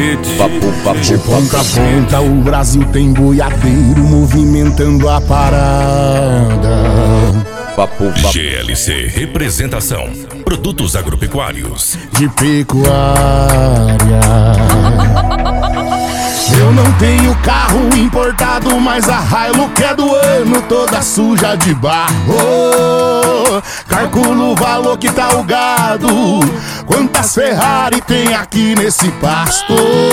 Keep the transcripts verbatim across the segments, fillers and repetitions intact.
Beats. Papo, papo, De ponta a ponta o Brasil tem boiadeiro movimentando a parada. papo, papo. G L C Representação, produtos agropecuários. De pecuária. Eu não tenho carro importado, mas a Hilux é do ano, toda suja de barro. Calculo o valor que tá o gado, quantas Ferrari tem aqui nesse pasto.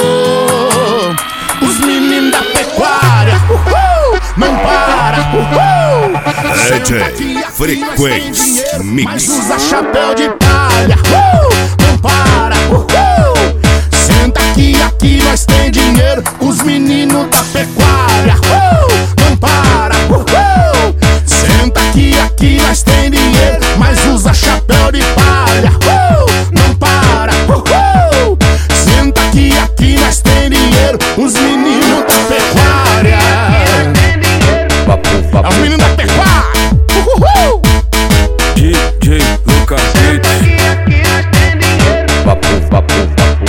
Os meninos da pecuária, uhul, não para, uhul. D J Frequência Mix. Mas usa chapéu de palha, uhul, não para, uhul. Senta aqui, aqui nós tem dinheiro. Os meninos da pecuária, uh, não para, uhul. Senta aqui, aqui nós tem dinheiro. Mas usa chapéu de palha, uh, não para, uhul. Senta aqui, aqui nós tem dinheiro. Os meninos da pecuária. Papo, papo. É os meninos da pecuária, uhul. D J Lucas Beats. Papo, papo, papo.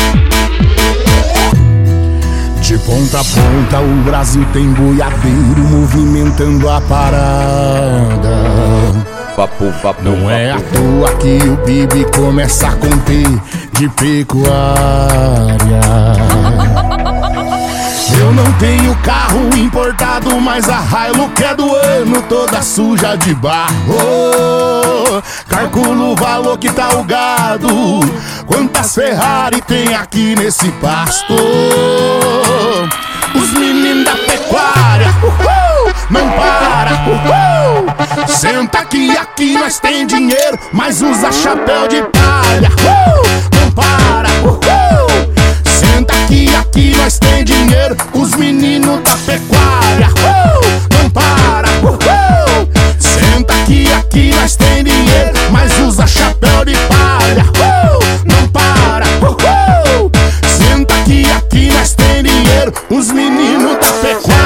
De ponta a ponta o Brasil tem boiadeiro movimentando a parada. Papo, papo. Não é à papo. toa que o P I B começa a conter de pecuária. Eu não tenho carro importado, mas a Hilux é do ano, toda suja de barro. Calculo o valor que tá o gado, quantas Ferrari tem aqui nesse pasto. Os meninos da pecuária, uhul, não para, uhul. Senta aqui, aqui nós tem dinheiro, mas usa chapéu de palha, uhul, não para, uhul. Senta aqui, aqui nós tem dinheiro. Os meninos da pecuária, uh, não para, uhul. Senta aqui, aqui nós tem dinheiro. Mas usa chapéu de palha, uh, não para, uhul. Senta aqui, aqui nós tem dinheiro. Os meninos da pecuária.